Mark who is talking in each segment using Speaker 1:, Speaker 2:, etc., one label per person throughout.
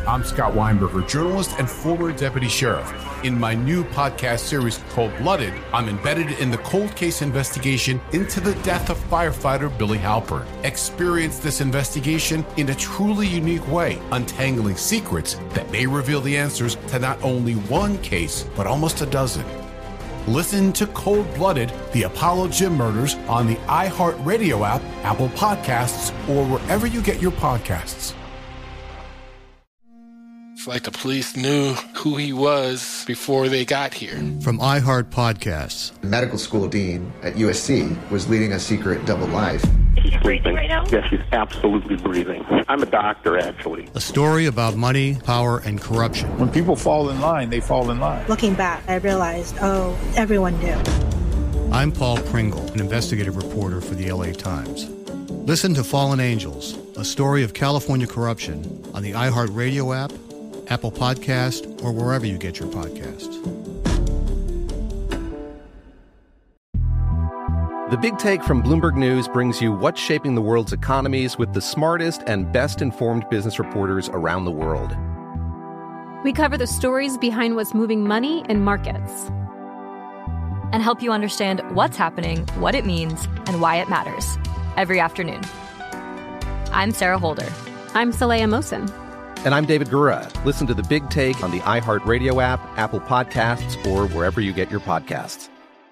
Speaker 1: I'm Scott Weinberger, journalist and former deputy sheriff. In my new podcast series, Cold-Blooded, I'm embedded in the cold case investigation into the death of firefighter Billy Halpern. Experience this investigation in a truly unique way, untangling secrets that may reveal the answers to not only one case, but almost a dozen. Listen to Cold-Blooded, the Apollo Gym Murders on the iHeartRadio app, Apple Podcasts, or wherever you get your podcasts.
Speaker 2: It's like the police knew who he was before they got here.
Speaker 3: From iHeart Podcasts.
Speaker 4: The medical school dean at USC was leading a secret double life.
Speaker 5: He's breathing right now? Yes, he's absolutely breathing. I'm a doctor, actually.
Speaker 3: A story about money, power, and corruption.
Speaker 6: When people fall in line, they fall in line.
Speaker 7: Looking back, I realized, everyone knew.
Speaker 3: I'm Paul Pringle, an investigative reporter for the LA Times. Listen to Fallen Angels, a story of California corruption on the iHeartRadio app, Apple Podcast, or wherever you get your podcasts.
Speaker 8: The Big Take from Bloomberg News brings you what's shaping the world's economies with the smartest and best-informed business reporters around the world.
Speaker 9: We cover the stories behind what's moving money and markets,
Speaker 10: and help you understand what's happening, what it means, and why it matters every afternoon. I'm Sarah Holder.
Speaker 9: I'm Saleha Mohsin.
Speaker 8: And I'm David Gura. Listen to The Big Take on the iHeartRadio app, Apple Podcasts, or wherever you get your podcasts.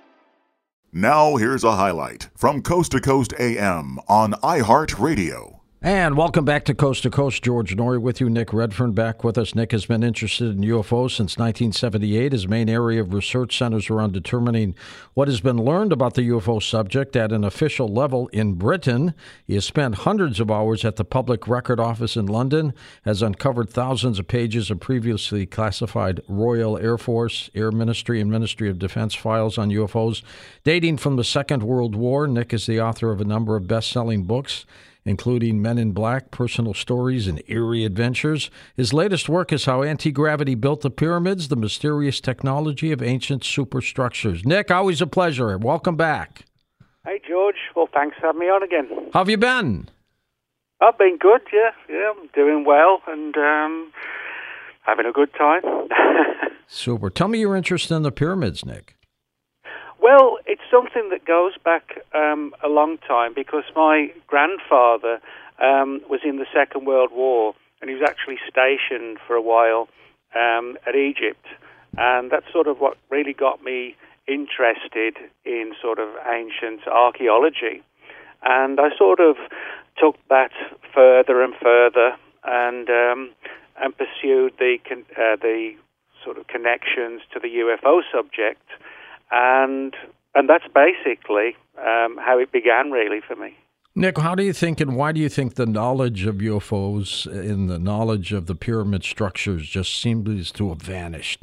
Speaker 11: Now here's a highlight from Coast to Coast AM on iHeartRadio.
Speaker 12: And welcome back to Coast. George Noory with you. Nick Redfern back with us. Nick has been interested in UFOs since 1978. His main area of research centers around determining what has been learned about the UFO subject at an official level in Britain. He has spent hundreds of hours at the Public Record Office in London, has uncovered thousands of pages of previously classified Royal Air Force, Air Ministry, and Ministry of Defense files on UFOs dating from the Second World War. Nick is the author of a number of best-selling books, including Men in Black, Personal Stories, and Eerie Adventures. His latest work is How Anti-Gravity Built the Pyramids, the Mysterious Technology of Ancient Superstructures. Nick, always a pleasure. Welcome back.
Speaker 13: Hey, George. Well, thanks for having me on again.
Speaker 12: How have you been?
Speaker 13: I've been good, yeah. I'm doing well and having a good time.
Speaker 12: Super. Tell me your interest in the pyramids, Nick.
Speaker 13: Well, it's something that goes back a long time because my grandfather was in the Second World War and he was actually stationed for a while at Egypt. And that's sort of what really got me interested in sort of ancient archaeology. And I sort of took that further and further and pursued the sort of connections to the UFO subject. And that's basically how it began, really, for me.
Speaker 12: Nick, how do you think and why do you think the knowledge of UFOs and the knowledge of the pyramid structures just seems to have vanished?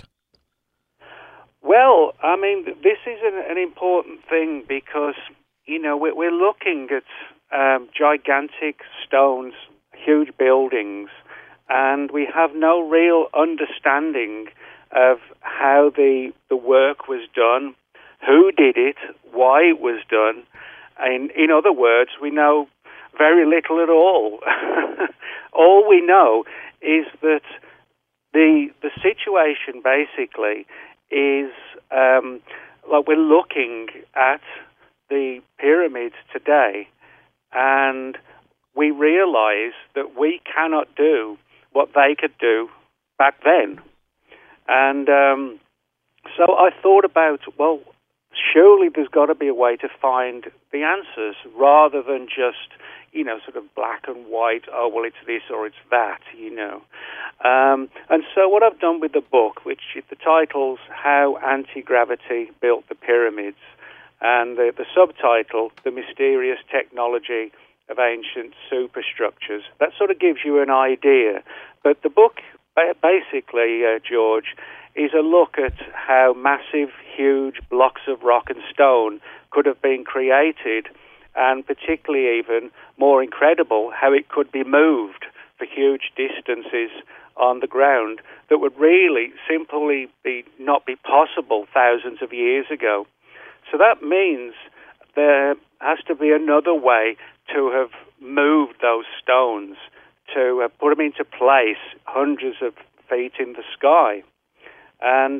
Speaker 13: Well, I mean, this is an important thing because, you know, we're looking at gigantic stones, huge buildings, and we have no real understanding of how the work was done, who did it, why it was done. And in other words, we know very little at all. All we know is that the situation basically is like we're looking at the pyramids today and we realize that we cannot do what they could do back then. And so I thought about, well, surely there's got to be a way to find the answers rather than just, you know, sort of black and white, oh, well, it's this or it's that, you know. And so what I've done with the book, which the title's How Anti-Gravity Built the Pyramids, and the subtitle, The Mysterious Technology of Ancient Superstructures, that sort of gives you an idea. But the book, basically, George, is a look at how massive, huge blocks of rock and stone could have been created, and particularly even more incredible, how it could be moved for huge distances on the ground that would really simply not be possible thousands of years ago. So that means there has to be another way to have moved those stones to put them into place hundreds of feet in the sky. And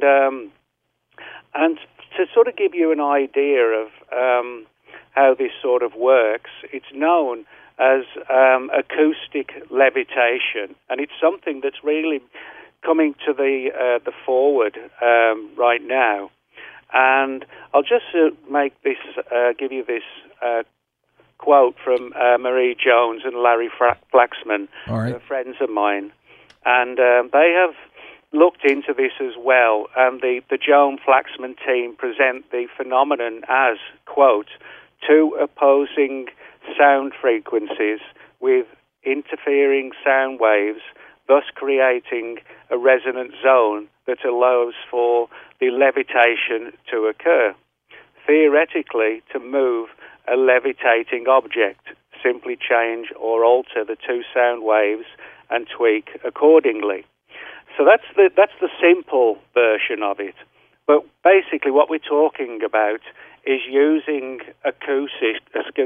Speaker 13: to sort of give you an idea of how this sort of works, it's known as acoustic levitation, and it's something that's really coming to the forward right now. And I'll just give you this quote from Marie Jones and Larry Flaxman, friends of mine, and they have looked into this as well. And the Jones-Flaxman team present the phenomenon as, quote, two opposing sound frequencies with interfering sound waves, thus creating a resonant zone that allows for the levitation to occur. Theoretically, to move a levitating object, simply change or alter the two sound waves and tweak accordingly. So that's the simple version of it. But basically what we're talking about is using acoustics.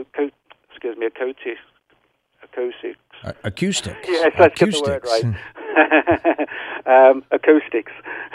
Speaker 12: Acoustics.
Speaker 13: Yes, let's get the word right. Acoustics.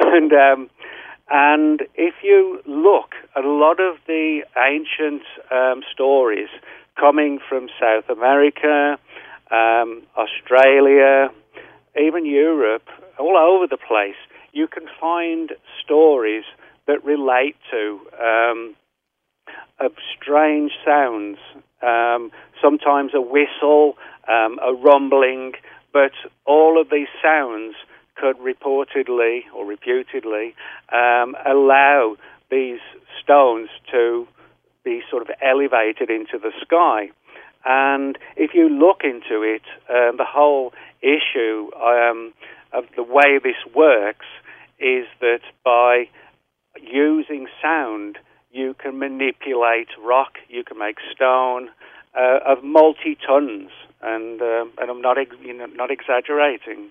Speaker 13: And if you look at a lot of the ancient stories coming from South America, Australia, even Europe, all over the place, you can find stories that relate to of strange sounds, sometimes a whistle, a rumbling, but all of these sounds could reportedly or reputedly allow these stones to be sort of elevated into the sky. And if you look into it, the whole issue of the way this works is that by using sound, you can manipulate rock, you can make stone of multi-tons, and I'm not exaggerating.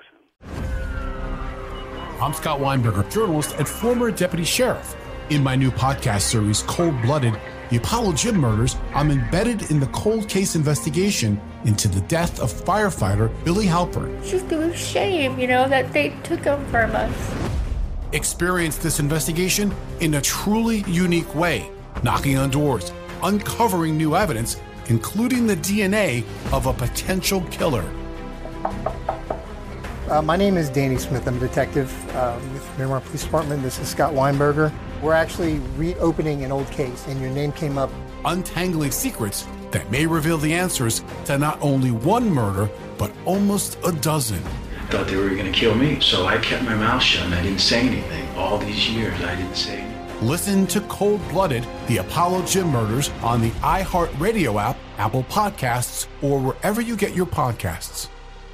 Speaker 1: I'm Scott Weinberger, journalist and former deputy sheriff. In my new podcast series, Cold Blooded, The Apollo Gym Murders, I'm embedded in the cold case investigation into the death of firefighter Billy Halpern.
Speaker 14: It's just a shame, that they took him from us.
Speaker 1: Experience this investigation in a truly unique way, knocking on doors, uncovering new evidence, including the DNA of a potential killer.
Speaker 15: My name is Danny Smith. I'm a detective with Miramar Police Department. This is Scott Weinberger. We're actually reopening an old case, and your name came up.
Speaker 1: Untangling secrets that may reveal the answers to not only one murder, but almost a dozen.
Speaker 16: I thought they were going to kill me, so I kept my mouth shut and I didn't say anything. All these years, I didn't say anything.
Speaker 1: Listen to Cold Blooded, The Apollo Gym Murders on the iHeartRadio app, Apple Podcasts, or wherever you get your podcasts.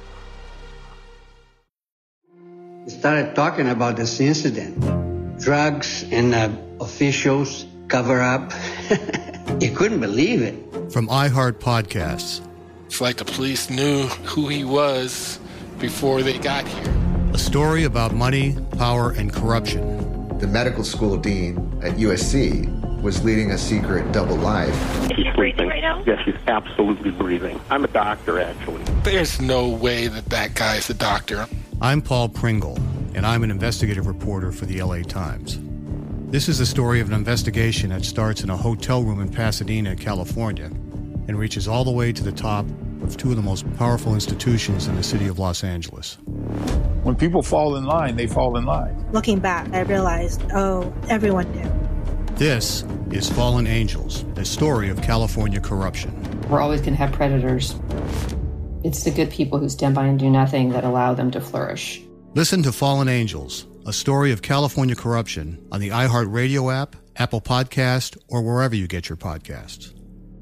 Speaker 17: We started talking about this incident. Drugs and officials cover up. You couldn't believe it.
Speaker 3: From iHeart Podcasts.
Speaker 2: It's like the police knew who he was before they got here.
Speaker 3: A story about money, power, and corruption.
Speaker 4: The medical school dean at USC was leading a secret double life.
Speaker 5: Is she breathing right now? Yes, she's absolutely breathing. I'm a doctor, actually.
Speaker 2: There's no way that guy's a doctor.
Speaker 3: I'm Paul Pringle, and I'm an investigative reporter for the LA Times. This is the story of an investigation that starts in a hotel room in Pasadena, California, and reaches all the way to the top of two of the most powerful institutions in the city of Los Angeles.
Speaker 6: When people fall in line, they fall in line.
Speaker 7: Looking back, I realized, everyone knew.
Speaker 3: This is Fallen Angels, a story of California corruption.
Speaker 18: We're always going to have predators. It's the good people who stand by and do nothing that allow them to flourish.
Speaker 3: Listen to Fallen Angels, a story of California corruption on the iHeartRadio app, Apple Podcast, or wherever you get your podcasts.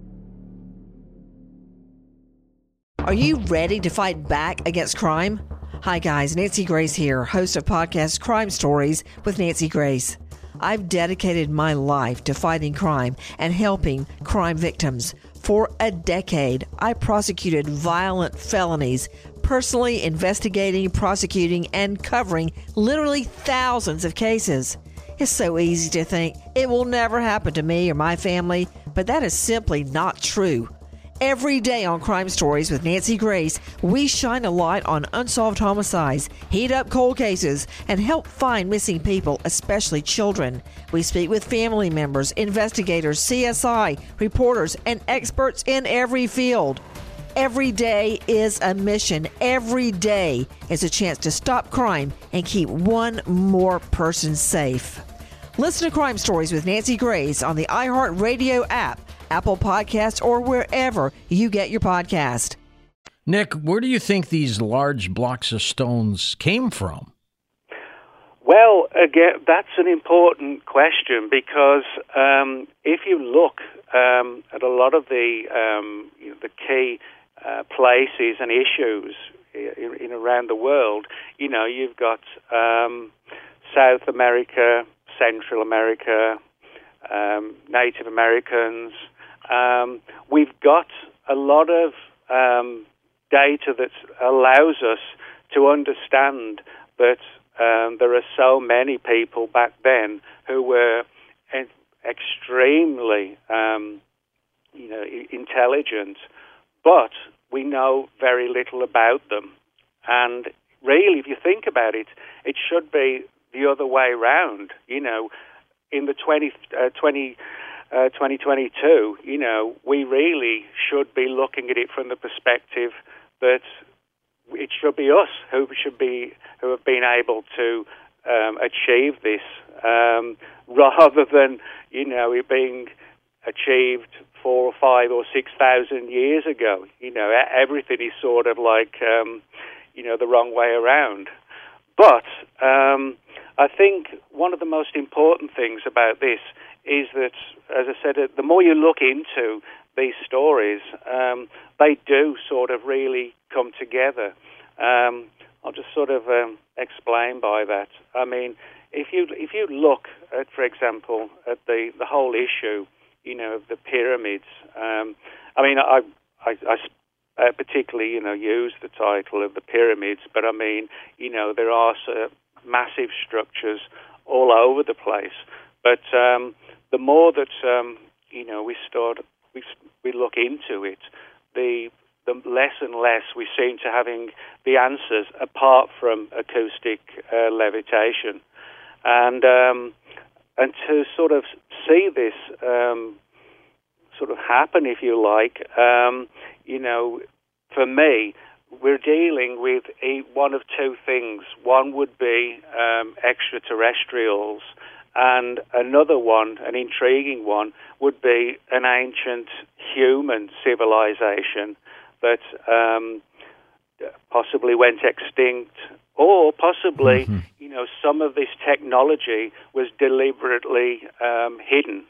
Speaker 19: Are you ready to fight back against crime? Hi guys, Nancy Grace here, host of podcast Crime Stories with Nancy Grace. I've dedicated my life to fighting crime and helping crime victims. For a decade, I prosecuted violent felonies, personally investigating, prosecuting, and covering literally thousands of cases. It's so easy to think it will never happen to me or my family, but that is simply not true. Every day on Crime Stories with Nancy Grace, we shine a light on unsolved homicides, heat up cold cases, and help find missing people, especially children. We speak with family members, investigators, CSI, reporters, and experts in every field. Every day is a mission. Every day is a chance to stop crime and keep one more person safe. Listen to Crime Stories with Nancy Grace on the iHeartRadio app, Apple Podcasts, or wherever you get your podcast.
Speaker 12: Nick, where do you think these large blocks of stones came from?
Speaker 13: Well, again, that's an important question because if you look at a lot of the key places and issues in around the world, you've got South America, Central America, Native Americans. We've got a lot of data that allows us to understand that there are so many people back then who were extremely, intelligent, but we know very little about them. And really, if you think about it, it should be the other way around. In the 2022, we really should be looking at it from the perspective that it should be us who have been able to achieve this, rather than it being achieved 4 or 5 or 6,000 years ago. Everything is sort of like the wrong way around. But I think one of the most important things about this is that, as I said, the more you look into these stories, they do sort of really come together. I'll just sort of explain by that. I mean, if you look at, for example, at the whole issue, of the pyramids. I particularly, use the title of the pyramids, but I mean, there are massive structures all over the place. But the more that we look into it, the less and less we seem to having the answers apart from acoustic levitation, and to sort of see this sort of happen, if you like, for me, we're dealing with one of two things. One would be extraterrestrials, and another one, an intriguing one, would be an ancient human civilization that possibly went extinct, or possibly, some of this technology was deliberately hidden.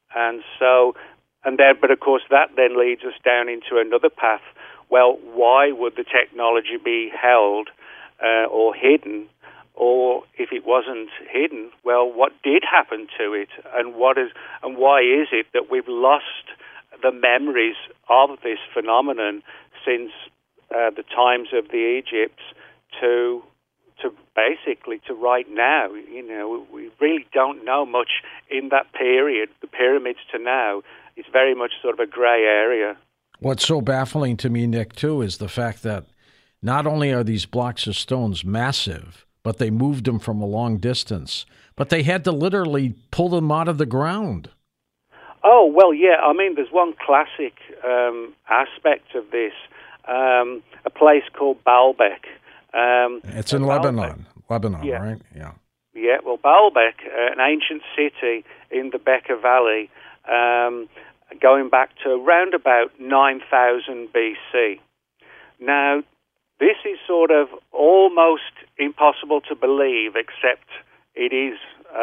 Speaker 13: But of course that then leads us down into another path. Well, why would the technology be held or hidden? Or if it wasn't hidden, well, what did happen to it? And why is it that we've lost the memories of this phenomenon since the times of the Egypts to basically to right now? We really don't know much in that period, the pyramids to now. It's very much sort of a gray area.
Speaker 12: What's so baffling to me, Nick, too, is the fact that not only are these blocks of stones massive, but they moved them from a long distance, but they had to literally pull them out of the ground.
Speaker 13: Oh, well, yeah. I mean, there's one classic aspect of this, a place called Baalbek.
Speaker 12: It's in Lebanon,
Speaker 13: yeah.
Speaker 12: Right? Yeah.
Speaker 13: Yeah, well, Baalbek, an ancient city in the Bekaa Valley, going back to around about 9,000 BC. Now, this is sort of almost impossible to believe, except it is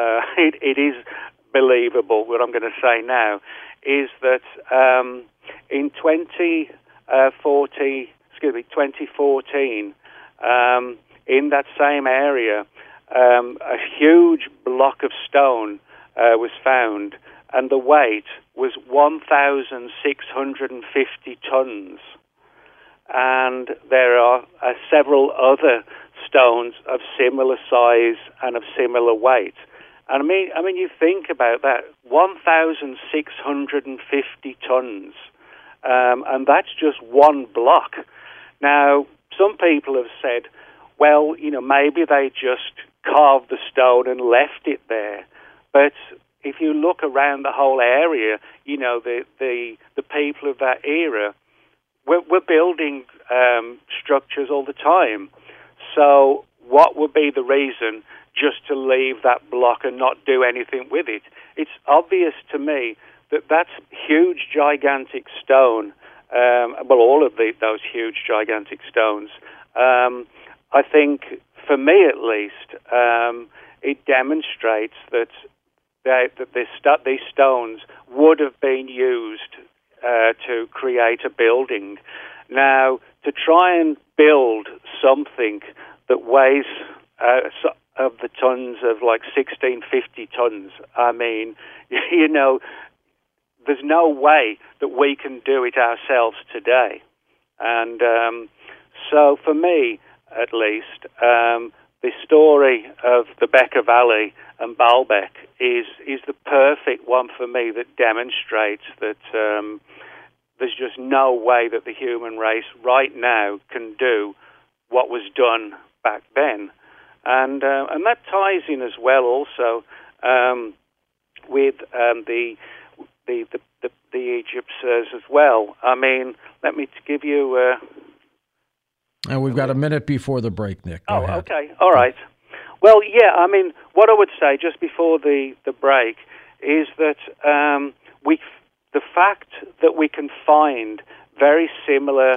Speaker 13: believable. What I'm going to say now is that in 2014, in that same area, a huge block of stone was found, and the weight was 1,650 tons. And there are several other stones of similar size and of similar weight. And I mean, you think about that, 1,650 tons. and that's just one block. Now, some people have said, well, maybe they just carved the stone and left it there. But if you look around the whole area, the people of that era were building structures all the time. So what would be the reason just to leave that block and not do anything with it? It's obvious to me that that's huge, gigantic stone, all of those huge, gigantic stones, I think, for me at least, it demonstrates that these stones would have been used to create a building. Now, to try and build something that weighs of the tons of like 1650 tons, I mean, there's no way that we can do it ourselves today. And so for me, at least, the story of the Bekaa Valley and Baalbek is the perfect one for me that demonstrates that there's just no way that the human race right now can do what was done back then. And that ties in as well also with the Egyptians as well. I mean, let me give you...
Speaker 12: and we've got a minute before the break, Nick. Go ahead.
Speaker 13: Okay. All right. Well, yeah, I mean, what I would say just before the break is that the fact that we can find very similar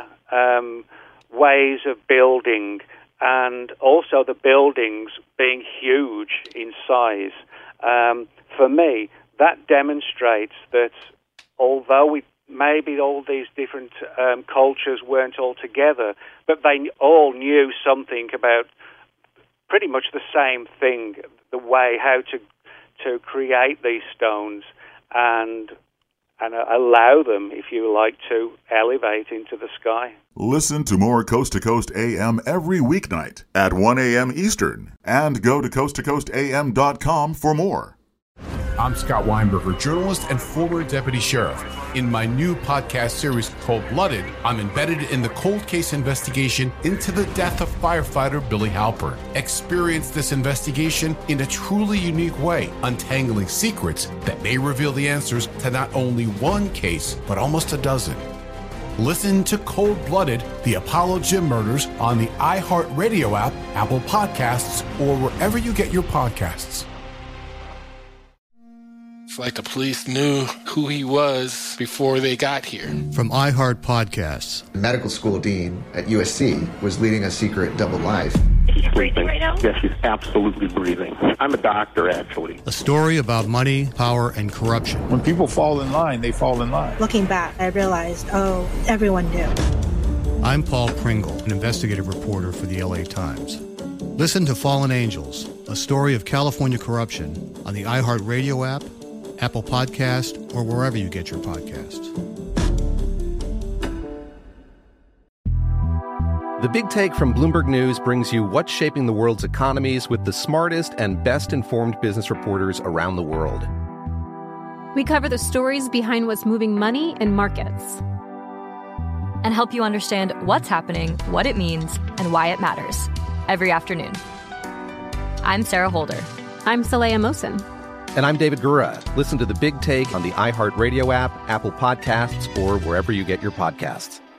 Speaker 13: ways of building, and also the buildings being huge in size, for me, that demonstrates that although maybe all these different cultures weren't all together, but they all knew something about pretty much the same thing, the way how to create these stones and allow them, if you like, to elevate into the sky.
Speaker 11: Listen to more Coast to Coast AM every weeknight at 1 a.m. Eastern, and go to coasttocoastam.com for more.
Speaker 1: I'm Scott Weinberger, journalist and former deputy sheriff. In my new podcast series, Cold Blooded, I'm embedded in the cold case investigation into the death of firefighter Billy Halpern. Experience this investigation in a truly unique way, untangling secrets that may reveal the answers to not only one case, but almost a dozen. Listen to Cold Blooded, the Apollo Gym Murders on the iHeartRadio app, Apple Podcasts, or wherever you get your podcasts.
Speaker 2: It's like the police knew who he was before they got here.
Speaker 3: From iHeart Podcasts.
Speaker 4: The medical school dean at USC was leading a secret double life.
Speaker 5: She's breathing right now? Yes, she's absolutely breathing. I'm a doctor, actually.
Speaker 3: A story about money, power, and corruption.
Speaker 6: When people fall in line, they fall in line.
Speaker 7: Looking back, I realized, everyone knew.
Speaker 3: I'm Paul Pringle, an investigative reporter for the LA Times. Listen to Fallen Angels, a story of California corruption on the iHeartRadio app, Apple Podcast, or wherever you get your podcasts.
Speaker 8: The Big Take from Bloomberg News brings you what's shaping the world's economies with the smartest and best-informed business reporters around the world.
Speaker 9: We cover the stories behind what's moving money and markets,
Speaker 10: and help you understand what's happening, what it means, and why it matters every afternoon. I'm Sarah Holder.
Speaker 9: I'm Saleha Mohsin.
Speaker 8: And I'm David Gura. Listen to The Big Take on the iHeartRadio app, Apple Podcasts, or wherever you get your podcasts.